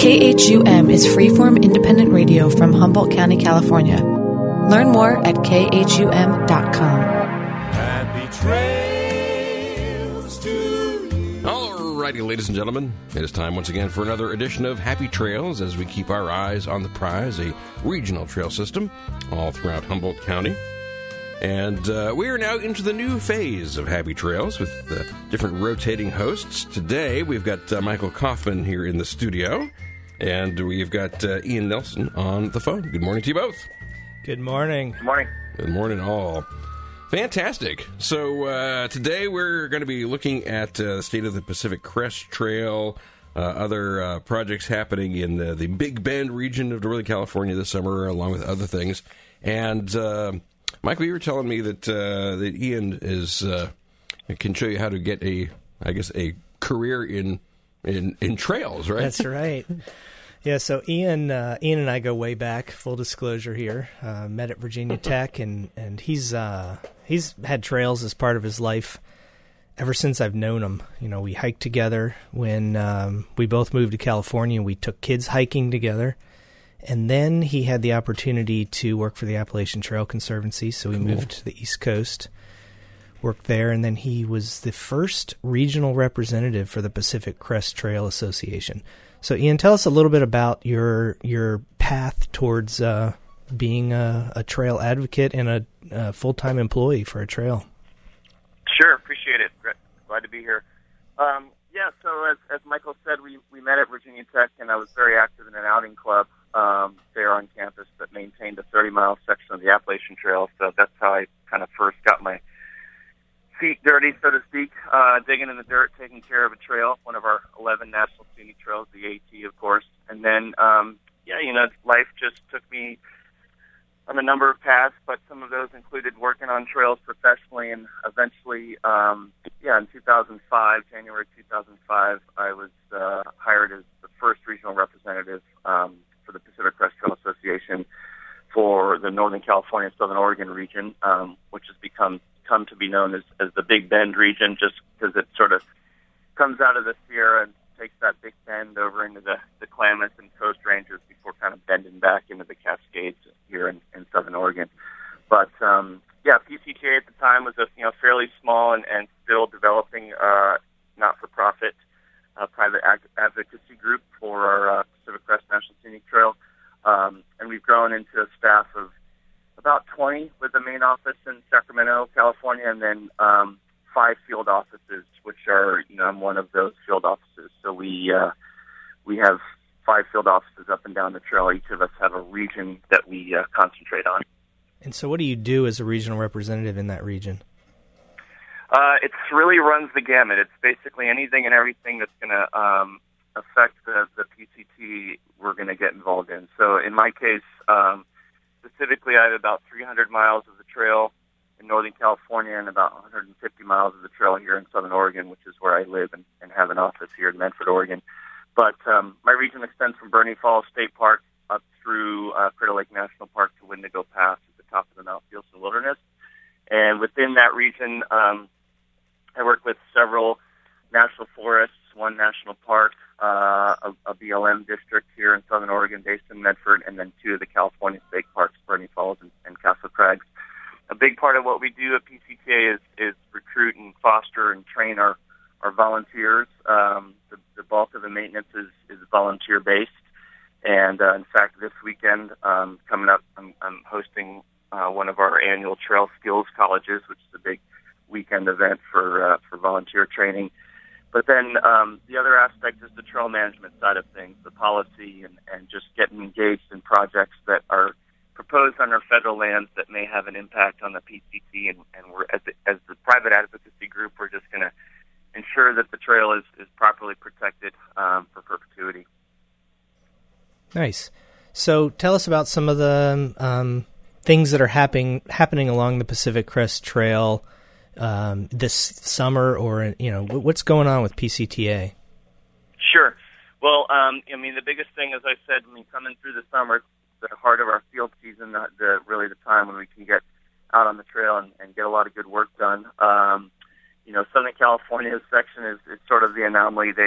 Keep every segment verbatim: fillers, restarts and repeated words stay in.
K H U M is freeform independent radio from Humboldt County, California. Learn more at K H U M dot com. Happy trails to you. Alrighty, ladies and gentlemen, it is time once again for another edition of Happy Trails as we keep our eyes on the prize, a regional trail system all throughout Humboldt County. And uh, we are now into the new phase of Happy Trails with uh, different rotating hosts. Today, we've got uh, Michael Kaufman here in the studio, and we've got uh, Ian Nelson on the phone. Good morning to you both. Good morning. Good morning. Good morning, all. Fantastic. So uh, today we're going to be looking at uh, the state of the Pacific Crest Trail, uh, other uh, projects happening in the, the Big Bend region of Northern California this summer, along with other things. And uh, Michael, you were telling me that uh, that Ian is uh, can show you how to get a, I guess, a career in in, in trails, right? That's right. Yeah, so Ian uh, Ian and I go way back, full disclosure here. Uh, met at Virginia Tech, and, and he's uh, he's had trails as part of his life ever since I've known him. You know, we hiked together when um, we both moved to California. We took kids hiking together. And then he had the opportunity to work for the Appalachian Trail Conservancy, so he cool. moved to the East Coast, worked there, and then he was the first regional representative for the Pacific Crest Trail Association. So, Ian, tell us a little bit about your your path towards uh, being a, a trail advocate and a, a full-time employee for a trail. Sure, appreciate it. Glad to be here. Um, yeah, so as, as Michael said, we, we met at Virginia Tech, and I was very active in an outing club um, there on campus that maintained a thirty-mile section of the Appalachian Trail. So that's how I kind of first got my feet dirty, so to speak, uh, digging in the dirt, taking care of a trail, one of our eleven national scenic trails, the A T, of course. And then, um, yeah, you know, life just took me on a number of paths, but some of those included working on trails professionally, and eventually, um, yeah, in two thousand five, January two thousand five, I was uh, hired as the first regional representative um, for the Pacific Crest Trail Association for the Northern California, Southern Oregon region, um, which has become come to be known as, as the Big Bend region, just because it sort of comes out of the Sierra and takes that Big Bend over into the, the Klamath and Coast Ranges before kind of bending back into the Cascades here in, in Southern Oregon. But, um, yeah, P C T A at the time was a you know fairly small and, and still developing uh, not-for-profit uh, private ag- advocacy group for our uh, Pacific Crest National Scenic Trail. Um, and we've grown into a staff of about twenty with the main office in Sacramento, California, and then um, five field offices, which are, you know, I'm one of those field offices. So we uh, we have five field offices up and down the trail. Each of us have a region that we uh, concentrate on. And so what do you do as a regional representative in that region? Uh, it really runs the gamut. It's basically anything and everything that's going to um, affect the, the P C T we're going to get involved in. So in my case, um, specifically, I have about three hundred miles of the trail in Northern California and about one hundred fifty miles of the trail here in Southern Oregon, which is where I live and, and have an office here in Medford, Oregon. But um, my region extends from Bernie Falls State Park up through uh, Crater Lake National Park to Wendigo Pass at the top of the Mount Fielson Wilderness. And within that region, um, I work with several national forests, one national park, uh, a, a B L M district here in Southern Oregon based in Medford, and then two of the California state parks, Bernie Falls and, and Castle Crags. A big part of what we do at P C T A is, is recruit and foster and train our, our volunteers. Um, the, the bulk of the maintenance is, is volunteer-based. And, uh, in fact, this weekend, um, coming up, I'm, I'm hosting uh, one of our annual Trail Skills Colleges, which is a big weekend event for uh, for volunteer training. But then um, the other aspect is the trail management side of things, the policy, and, and just getting engaged in projects that are proposed on our federal lands that may have an impact on the P C T. And, and we're as the, as the private advocacy group, we're just going to ensure that the trail is, is properly protected um, for perpetuity. Nice. So tell us about some of the um, things that are happening happening along the Pacific Crest Trail um, this summer, or, you know, what's going on with P C T A? Sure. Well, um, I mean, the biggest thing, as I said, I mean, coming through the summer, the heart of our field season, the, the really the time when we can get out on the trail and, and get a lot of good work done. Um, you know, Southern California's section is, is sort of the anomaly. They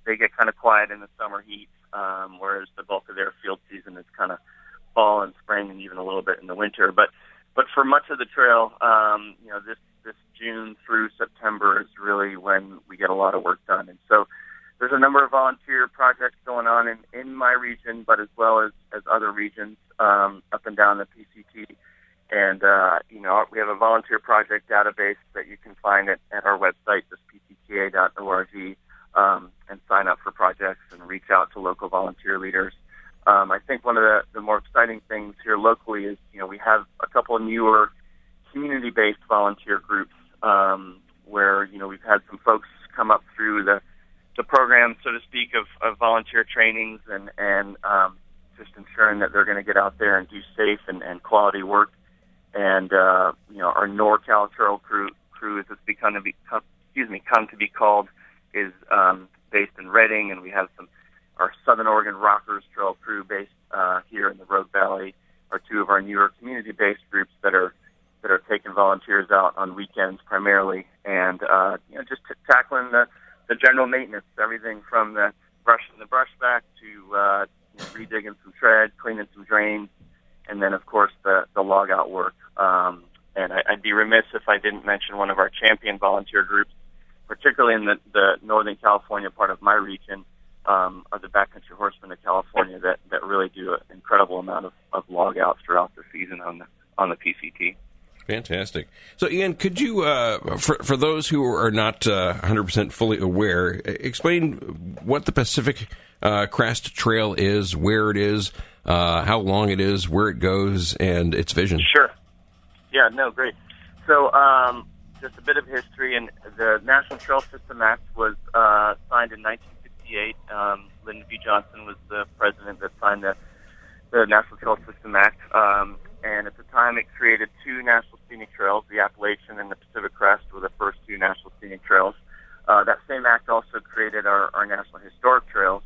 they get kind of quiet in the summer heat, um, whereas the bulk of their field season is kind of fall and spring and even a little bit in the winter. But but for much of the trail, um, you know, this, this June through September is really when we get a lot of work done. And so there's a number of volunteer projects going on in, in my region, but as well as, as other regions um, up and down the P C T. And, uh, you know, we have a volunteer project database that you can find at, at our website, just p c t a dot org, um, and sign up for projects and reach out to local volunteer leaders. Um, I think one of the, the more exciting things here locally is, you know, we have a couple of newer community-based volunteer groups um, where, you know, we've had some folks come up through the, the program, so to speak, of, of volunteer trainings and, and um, just ensuring that they're going to get out there and do safe and, and quality work. And, uh, you know, our NorCal Trail crew, crew as it's become to be, excuse me, come to be called, is um, based in Redding, and we have some, our Southern Oregon Rockers Trail crew based uh, here in the Rogue Valley are two of our newer community-based groups that are that are taking volunteers out on weekends primarily, and, uh, you know, just t- tackling the, the general maintenance, everything from the brushing the brush back to uh, you know, redigging some tread, cleaning some drains, and then, of course, the, the log-out work. Um, and I, I'd be remiss if I didn't mention one of our champion volunteer groups, particularly in the, the Northern California part of my region, um, are the Backcountry Horsemen of California that, that really do an incredible amount of, of log-outs throughout the season on the on the P C T. Fantastic. So, Ian, could you, uh, for for those who are not uh, one hundred percent fully aware, explain what the Pacific uh, Crest Trail is, where it is, uh, how long it is, where it goes, and its vision? Sure. Yeah, no, great. So, um, just a bit of history, and the National Trail System Act was uh, signed in nineteen sixty-eight. Um, Lyndon B. Johnson was the president that signed the, the National Trail System Act. Um, And at the time, it created two national scenic trails, the Appalachian and the Pacific Crest were the first two national scenic trails. Uh, that same act also created our, our national historic trails.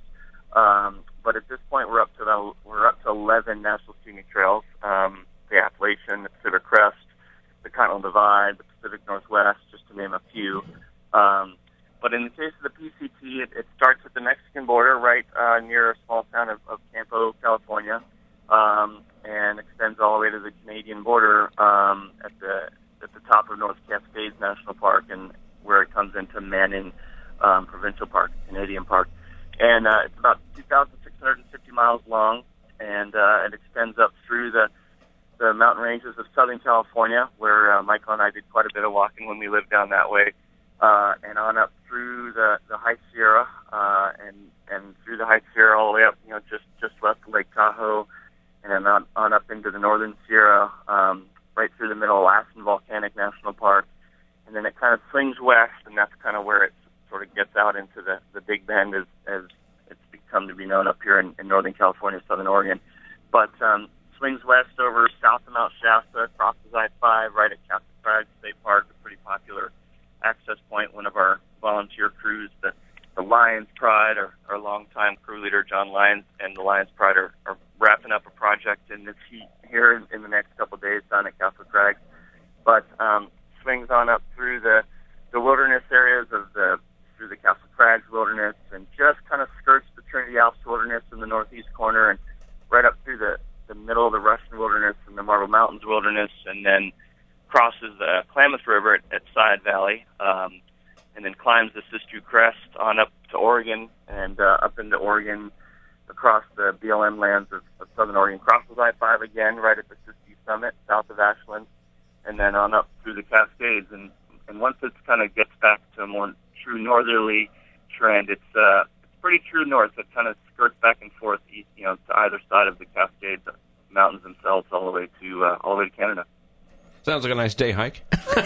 Um, but at this point, we're up to the, we're up to eleven national scenic trails: um, the Appalachian, the Pacific Crest, the Continental Divide, the Pacific Northwest, just to name a few. Um, but in the case of the P C T, it, it starts at the Mexican border, right uh, near a small town of, of Campo, California. Um, and extends all the way to the Canadian border um, at the at the top of North Cascades National Park, and where it comes into Manning um, Provincial Park, Canadian Park. And uh, it's about two thousand six hundred fifty miles long, and uh, it extends up through the the mountain ranges of Southern California, where uh, Michael and I did quite a bit of walking when we lived down that way, uh, and on up through the, the High Sierra, uh, and and through the High Sierra all the way up, you know, just just west of Lake Tahoe, and then on, on up into the Northern Sierra, um, right through the middle of Lassen Volcanic National Park. And then it kind of swings west, and that's kind of where it sort of gets out into the, the Big Bend as, as it's become to be known up here in, in Northern California, Southern Oregon. But um, swings west over south of Mount Shasta, crosses I five, right at Castle Crags State Park, a pretty popular access point. One of our volunteer crews, the, the Lions Pride, our, our longtime crew leader, John Lyons, and the Lions Pride are, are wrapping up a project in this heat here in, in the next couple of days down at Castle Crags. But um, swings on up through the, the wilderness areas of the through the Castle Crags wilderness, and just kind of skirts the Trinity Alps wilderness in the northeast corner, and right up through the, the middle of the Russian wilderness and the Marble Mountains wilderness, and then crosses the Klamath River at, at Side Valley, um, and then climbs the Siskiyou Crest on up to Oregon, and uh, up into Oregon, across the B L M lands of, of Southern Oregon, crosses I five again, right at the Siskiyou Summit, south of Ashland, and then on up through the Cascades. And, and once it kind of gets back to a more true northerly trend, it's uh, it's pretty true north. It kind of skirts back and forth, you know, to either side of the Cascades, the mountains themselves, all the way to uh, all the way to Canada. Sounds like a nice day hike.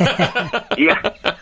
yeah,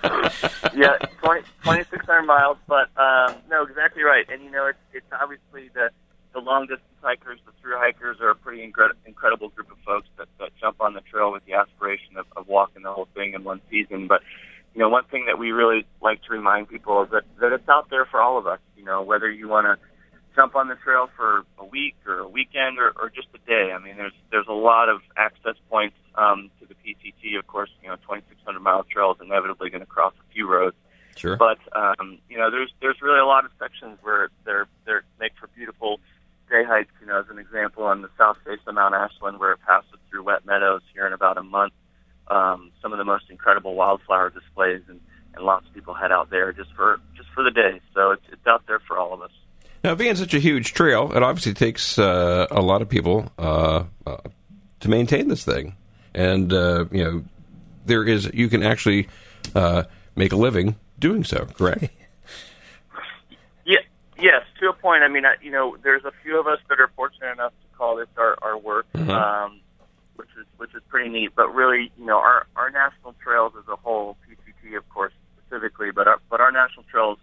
yeah, twenty, twenty-six hundred miles, but um, no, exactly right. And you know, it's it's obviously the the long distance hikers, the through hikers are a pretty incred- incredible group of folks that, that jump on the trail with the aspiration of, of walking the whole thing in one season. But you know, one thing that we really like to remind people is that that it's out there for all of us. You know, whether you want to jump on the trail for a week or a weekend or, or just a day. I mean, there's there's a lot of access points um, to the P C T. Of course, you know, twenty-six hundred mile trail is inevitably going to cross a few roads, Sure. But um, you know, there's there's really a lot of sections where they're they're make for beautiful day hikes. You know, as an example, on the south face of Mount Ashland, where it passes through wet meadows here in about a month, um, some of the most incredible wildflower displays, and, and lots of people head out there just for just for the day. So it's it's out there for all of us. Now, being such a huge trail, it obviously takes uh, a lot of people uh, uh, to maintain this thing, and uh, you know, there is you can actually uh, make a living doing so. Correct? Yeah. Yes, to a point. I mean, I, you know, there's a few of us that are fortunate enough to call this our, our work, Mm-hmm. um, which is which is pretty neat. But really, you know, our, our national trails as a whole, P C T, of course, specifically, but our, but our national trails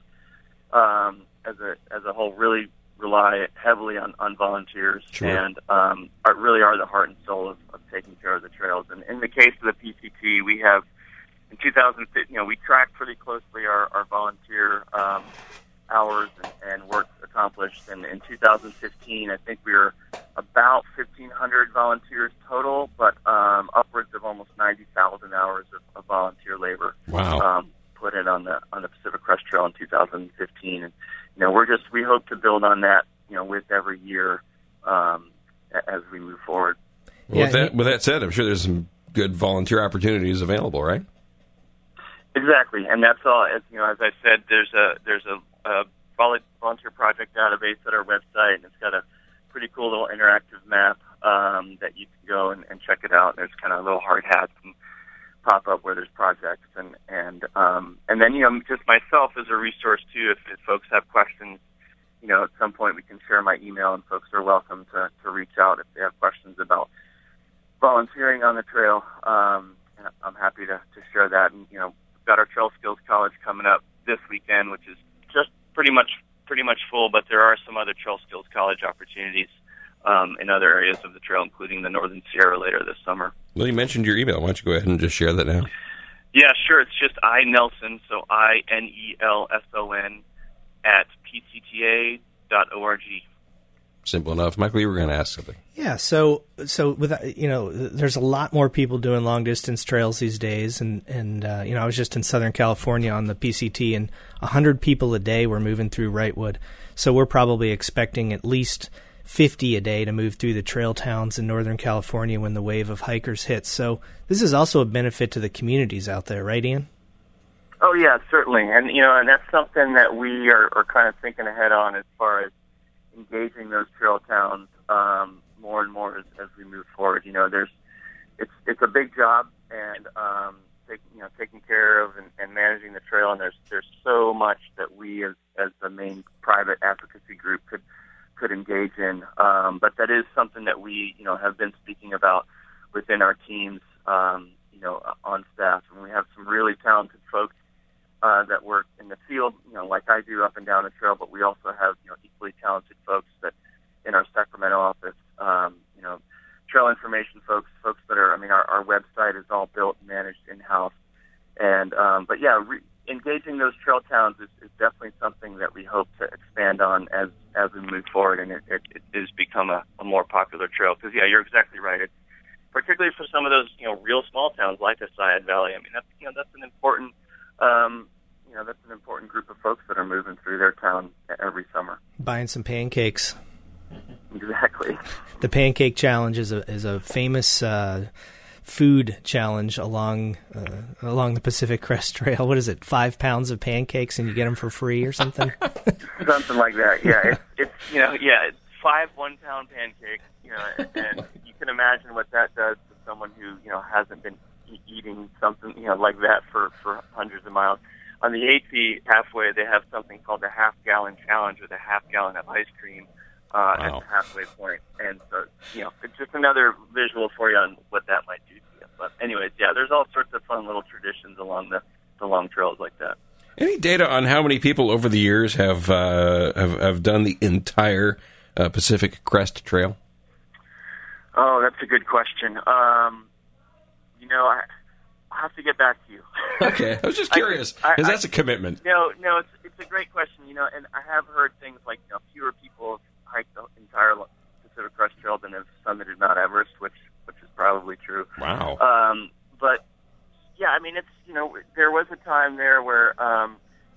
um, as a as a whole really rely heavily on, on volunteers, Sure. and um, are, really are the heart and soul of, of taking care of the trails. And in the case of the P C T, we have in two thousand fifteen, you know, we track pretty closely our, our volunteer um, hours and, and work accomplished. And in two thousand fifteen, I think we were about fifteen hundred volunteers total, but um, upwards of almost ninety thousand hours of, of volunteer labor. Wow. Um, put in on the on the Pacific Crest Trail in two thousand fifteen, and you know, we're just we hope to build on that, you know, with every year um, as we move forward. Well, Yeah, with that with that said, I'm sure there's some good volunteer opportunities available, right? Exactly, and that's all. As you know, as I said, there's a there's a, a volunteer project database at our website, and it's got a pretty cool little interactive map um, that you can go and, and check it out. There's kind of little hard hats and pop up where there's projects, and and um, and then you know, just myself as a resource too. If, if folks have questions, you know, at some point we can share my email, and folks are welcome to to reach out if they have questions about volunteering on the trail. Um, I'm happy to, to share that, and you know. Got our Trail Skills College coming up this weekend, which is just pretty much pretty much full, but there are some other Trail Skills College opportunities um, in other areas of the trail, including the Northern Sierra later this summer. Well, you mentioned your email. Why don't you go ahead and just share that now? Yeah, sure. It's just I Nelson, so I N E L S O N at P C T A dot org. Simple enough. Michael, you were going to ask something. Yeah, so so with you know, there's a lot more people doing long distance trails these days, and and uh, you know, I was just in Southern California on the P C T, and a hundred people a day were moving through Wrightwood. So we're probably expecting at least fifty a day to move through the trail towns in Northern California when the wave of hikers hits. So this is also a benefit to the communities out there, right, Ian? Oh yeah, certainly, and you know, and that's something that we are, are kind of thinking ahead on as far as engaging those trail towns um, more and more as, as we move forward. You know, there's it's it's a big job, and um, take, you know, taking care of and, and managing the trail. And there's there's so much that we as as the main private advocacy group could could engage in. Um, but that is something that we you know have been speaking about within our teams. Um, you know, on staff, and we have some really talented folks Uh, that work in the field, you know, like I do up and down the trail, but we also have, you know, equally talented folks that in our Sacramento office, um, you know, trail information folks, folks that are, I mean, our, our website is all built and managed in-house. And, um, but yeah, re- engaging those trail towns is, is definitely something that we hope to expand on as, as we move forward, and it, it, it has become a, a more popular trail. Because, yeah, you're exactly right. It's particularly for some of those, you know, real small towns like the Sayad Valley. I mean, that's, you know, that's an important Um, you know, that's an important group of folks that are moving through their town every summer. Buying some pancakes. Exactly. The Pancake Challenge is a is a famous uh, food challenge along uh, along the Pacific Crest Trail. What is it? Five pounds of pancakes and you get them for free or something? Something like that. Yeah, it's, it's you know, yeah, it's five one-pound pancakes. You know, and, and you can imagine what that does to someone who you know hasn't been eating something, you know, like that for, for hundreds of miles. On the A T halfway, they have something called the half-gallon challenge, or the half-gallon of ice cream uh, Wow. at the halfway point. And so, you know, it's just another visual for you on what that might do to you. But anyways, yeah, there's all sorts of fun little traditions along the, the long trails like that. Any data on how many people over the years have uh, have, have done the entire uh, Pacific Crest Trail? Oh, that's a good question. Um, you know, I, I'll have to get back to you. Okay, I was just curious, I- I- because that's a commitment. No, no, it's it's a great question. You know, and I have heard things like, you know, fewer people have hiked the entire Pacific Crest Trail than have summited Mount Everest, which which is probably true. Wow. Um, but yeah, I mean, it's you know, there was a time there where um,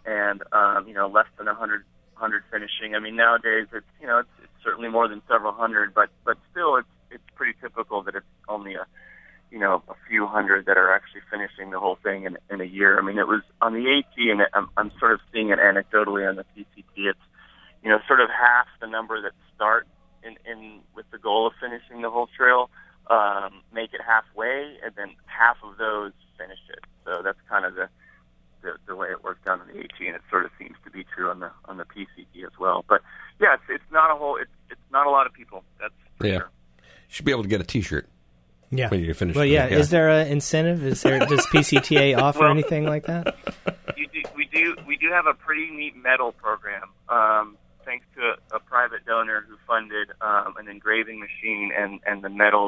and um, you know, less than a hundred hundred finishing. I mean, nowadays it's you know it's, it's certainly more than several hundred, but but still it's it's pretty typical that it's only a you know a few hundred that are actually finishing the whole thing in, in a year. I mean, it was on the AT, and I'm, I'm sort of seeing it anecdotally on the P C T. It's you know sort of half the number that start in, in with the goal of finishing the whole trail, um, make it halfway, and then half of those finish it. So that's kind of the The, the way it worked out on the AT, and it sort of seems to be true on the on the P C T as well. But yeah, it's, it's not a whole. It's it's not a lot of people. That's for yeah. sure. You should be able to get a T-shirt. Yeah. When you finish. Well, yeah. yeah. Is there an incentive? Is there does P C T A offer well, anything like that? You do, we do we do have a pretty neat medal program. Um, thanks to a, a private donor who funded um, an engraving machine and and the medals.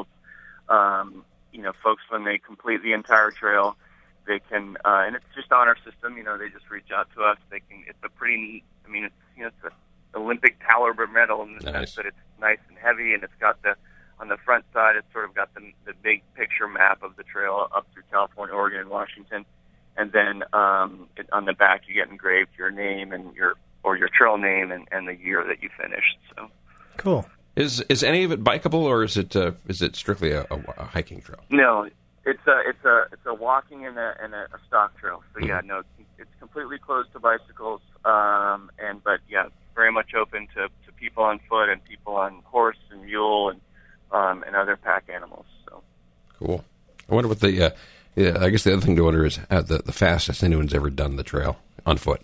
Um, you know, folks when they complete the entire trail, they can, uh, and it's just on our system. You know, they just reach out to us. They can. It's a pretty neat. I mean, it's you know, it's an Olympic caliber medal in the Nice. sense that it's nice and heavy, and it's got the on the front side. It's sort of got the the big picture map of the trail up through California, Oregon, and Washington, and then um, it, on the back you get engraved your name and your or your trail name and, and the year that you finished. So Cool. Is is any of it bikeable, or is it uh, is it strictly a, a, a hiking trail? no. It's a it's a it's a walking and a and a, a stock trail. So yeah, no, it's, it's completely closed to bicycles. Um, and but yeah, very much open to, to people on foot and people on horse and mule and um, and other pack animals. So Cool. I wonder what the. Uh, yeah, I guess the other thing to wonder is uh, the the fastest anyone's ever done the trail on foot.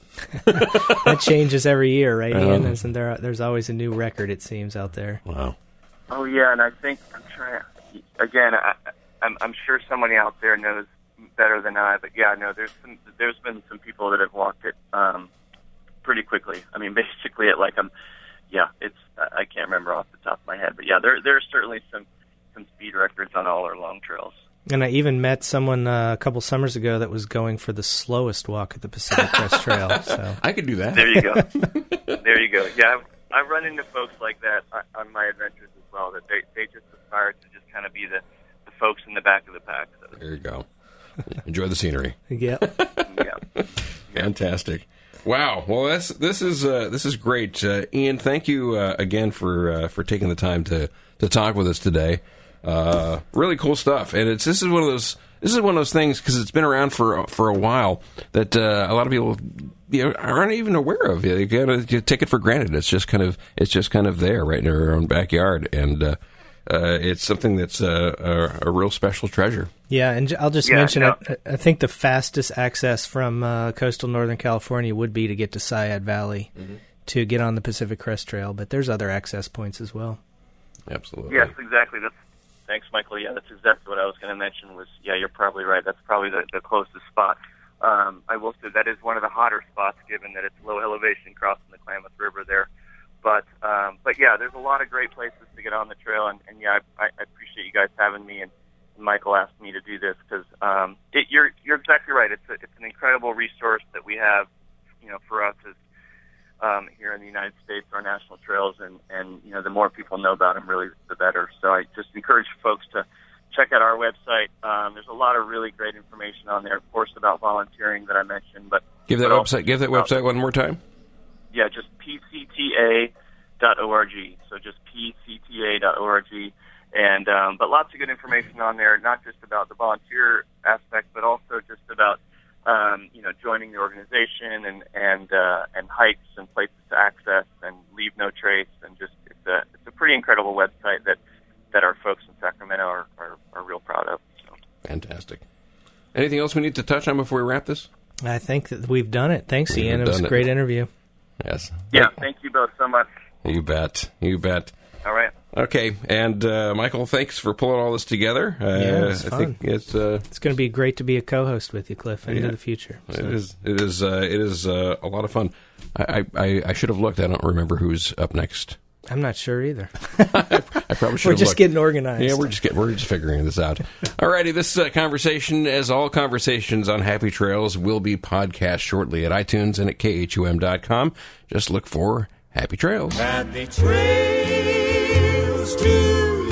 That changes every year, right, Ian? Um, Isn't there? There's always a new record. It seems out there. Wow. oh yeah, and I think I'm trying again. I, I'm, I'm sure somebody out there knows better than I, but yeah, no, there's some, there's been some people that have walked it um, pretty quickly. I mean, basically, it like I'm, yeah, it's I can't remember off the top of my head, but yeah, there there's certainly some some speed records on all our long trails. And I even met someone uh, a couple summers ago that was going for the slowest walk at the Pacific Crest Trail. So I could do that. There you go. There you go. Yeah, I've, I've run into folks like that on my adventures as well. That they they just aspire to just kind of be the folks in the back of the pack. So. There you go. Enjoy the scenery. yeah. Yeah. Fantastic. Wow. Well, this this is uh, this is great, uh, Ian. Thank you uh, again for uh, for taking the time to, to talk with us today. Uh, really cool stuff, and it's this is one of those this is one of those things because it's been around for for a while that uh, a lot of people you know aren't even aware of. You gotta you take it for granted. It's just kind of it's just kind of there right in our own backyard, and uh, uh, it's something that's uh, a, a real special treasure. Yeah, and j- I'll just Yeah, mention, no. I, I think the fastest access from uh, coastal Northern California would be to get to Sayad Valley Mm-hmm. to get on the Pacific Crest Trail, but there's other access points as well. Absolutely. Yes, exactly. That's thanks, Michael. Yeah, that's exactly what I was going to mention. Was yeah, you're probably right. That's probably the, the closest spot. Um, I will say that is one of the hotter spots, given that it's low elevation crossing the Klamath River there. But um, but yeah, there's a lot of great places to get on the trail, and, and yeah, I, I appreciate you guys having me. And, and Michael asked me to do this because um, it, you're you're exactly right. It's a, it's an incredible resource that we have, you know, for us as um, here in the United States, our national trails, and, and you know, the more people know about them, really, the better. So I just encourage folks to check out our website. Um, there's a lot of really great information on there, of course, about volunteering that I mentioned. But Give that but also website. Give that about- website one more time. Yeah, just p c t a dot org. So just p c t a dot org. And um, but lots of good information on there, not just about the volunteer aspect, but also just about um, you know joining the organization and and uh, and hikes and places to access and leave no trace, and just it's a it's a pretty incredible website that, that our folks in Sacramento are, are, are real proud of. So. Fantastic. Anything else we need to touch on before we wrap this? I think that we've done it. Thanks, We've Ian. It was done a it. great interview. Yes. Yeah, thank you both so much. You bet. You bet. All right. Okay, and uh, Michael, thanks for pulling all this together. Uh, Yeah, it's I fun. think it's uh, It's going to be great to be a co-host with you, Cliff, into Yeah. the future. it So. is it is uh, it is uh, a lot of fun. I, I, I should have looked. I don't remember who's up next. I'm not sure either. I probably should. We're have just looked. getting organized. Yeah, we're just getting, we're just figuring this out. Alrighty, this uh, conversation, as all conversations on Happy Trails, will be podcast shortly at iTunes and at K H U M dot com. Just look for Happy Trails. Happy trails to